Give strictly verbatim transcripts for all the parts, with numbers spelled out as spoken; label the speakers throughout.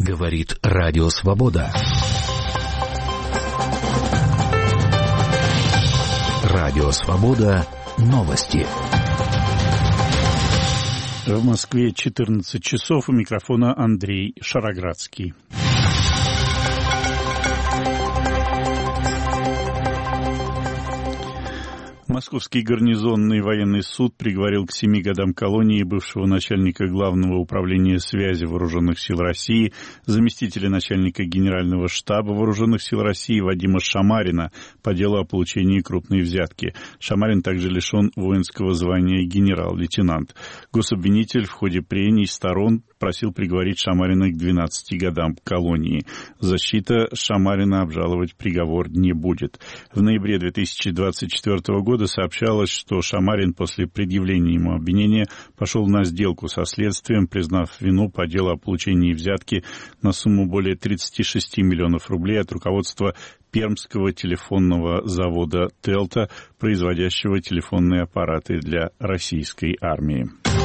Speaker 1: Говорит Радио Свобода. Радио Свобода. Новости.
Speaker 2: В Москве четырнадцать часов. У микрофона Андрей Шароградский. Московский гарнизонный военный суд приговорил к семи годам колонии бывшего начальника Главного управления связи Вооруженных сил России, заместителя начальника Генерального штаба Вооруженных сил России Вадима Шамарина по делу о получении крупной взятки. Шамарин также лишен воинского звания генерал-лейтенант. Гособвинитель в ходе прений сторон просил приговорить Шамарина к двенадцати годам колонии. Защита Шамарина обжаловать приговор не будет. В ноябре две тысячи двадцать четвёртого года сообщалось, что Шамарин после предъявления ему обвинения пошел на сделку со следствием, признав вину по делу о получении взятки на сумму более тридцати шести миллионов рублей от руководства Пермского телефонного завода «Телта», производящего телефонные аппараты для российской армии.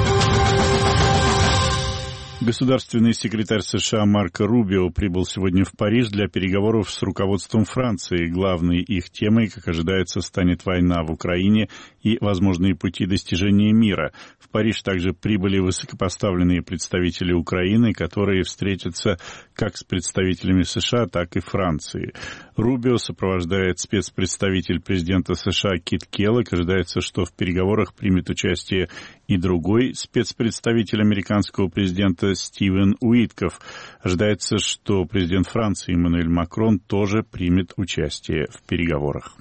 Speaker 2: Государственный секретарь США Марко Рубио прибыл сегодня в Париж для переговоров с руководством Франции. Главной их темой, как ожидается, станет война в Украине и возможные пути достижения мира. В Париж также прибыли высокопоставленные представители Украины, которые встретятся как с представителями США, так и Франции. Рубио сопровождает спецпредставитель президента США Кит Келлог. Ожидается, что в переговорах примет участие и другой спецпредставитель американского президента Стивен Уитков. Ожидается, что президент Франции Эммануэль Макрон тоже примет участие в переговорах.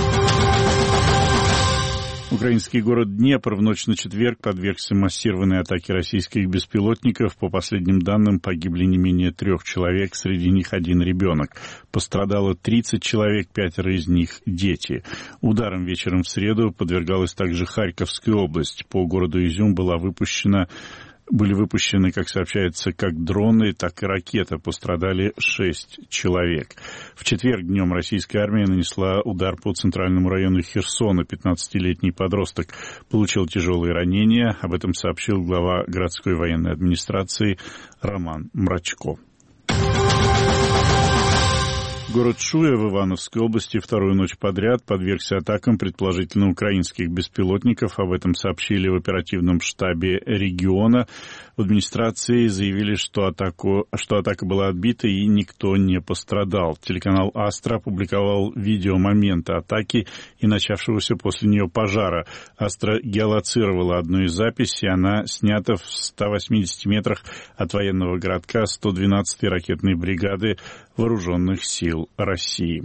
Speaker 2: Украинский город Днепр в ночь на четверг подвергся массированной атаке российских беспилотников. По последним данным, погибли не менее трех человек, среди них один ребенок. Пострадало тридцать человек, пятеро из них дети. Ударом вечером в среду подвергалась также Харьковская область. По городу Изюм была выпущена Были выпущены, как сообщается, как дроны, так и ракеты. Пострадали шесть человек. В четверг днем российская армия нанесла удар по центральному району Херсона. пятнадцатилетний подросток получил тяжелые ранения. Об этом сообщил глава городской военной администрации Роман Мрачко. Город Шуя в Ивановской области вторую ночь подряд подвергся атакам предположительно украинских беспилотников. Об этом сообщили в оперативном штабе региона. В администрации заявили, что, атаку, что атака была отбита и никто не пострадал. Телеканал «Астра» опубликовал видео момента атаки и начавшегося после нее пожара. «Астра» геолоцировала одну из записей. Она снята в ста восьмидесяти метрах от военного городка сто двенадцатой ракетной бригады Вооруженных сил России.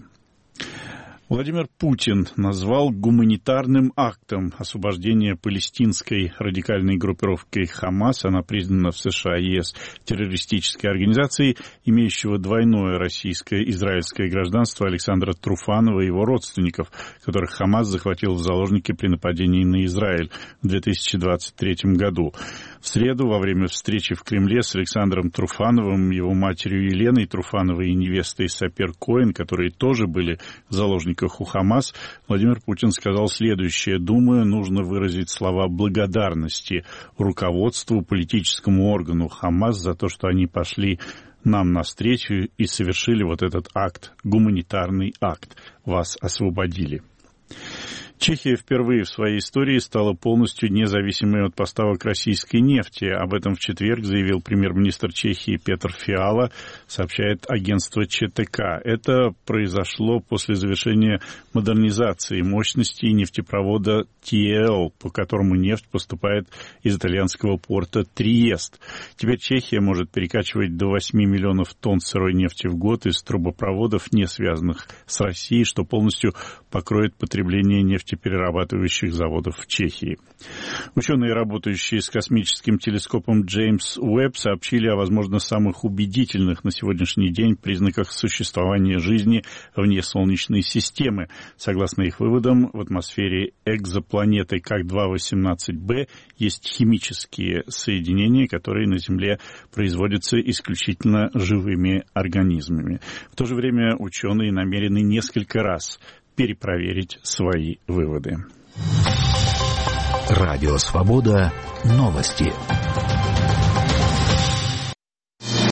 Speaker 2: Владимир Путин назвал гуманитарным актом освобождение палестинской радикальной группировки «Хамас». Она признана в США и ЕС террористической организацией, имеющего двойное российское и израильское гражданство Александра Труфанова и его родственников, которых «Хамас» захватил в заложники при нападении на Израиль в две тысячи двадцать третьем году. В среду, во время встречи в Кремле с Александром Труфановым, его матерью Еленой Труфановой и невестой Сапер Коэн, которые тоже были в заложниках у «Хамас», Владимир Путин сказал следующее: «Думаю, нужно выразить слова благодарности руководству, политическому органу «Хамас» за то, что они пошли нам навстречу и совершили вот этот акт, гуманитарный акт. Вас освободили». Чехия впервые в своей истории стала полностью независимой от поставок российской нефти. Об этом в четверг заявил премьер-министр Чехии Петр Фиала, сообщает агентство ЧТК. Это произошло после завершения модернизации мощностей нефтепровода Ти Эл, по которому нефть поступает из итальянского порта Триест. Теперь Чехия может перекачивать до восьми миллионов тонн сырой нефти в год из трубопроводов, не связанных с Россией, что полностью покроет потребление нефти перерабатывающих заводов в Чехии. Ученые, работающие с космическим телескопом Джеймс Уэбб, сообщили о, возможно, самых убедительных на сегодняшний день признаках существования жизни вне Солнечной системы. Согласно их выводам, в атмосфере экзопланеты Как два восемнадцать бэ есть химические соединения, которые на Земле производятся исключительно живыми организмами. В то же время ученые намерены несколько раз перепроверить свои выводы.
Speaker 1: Радио Свобода. Новости.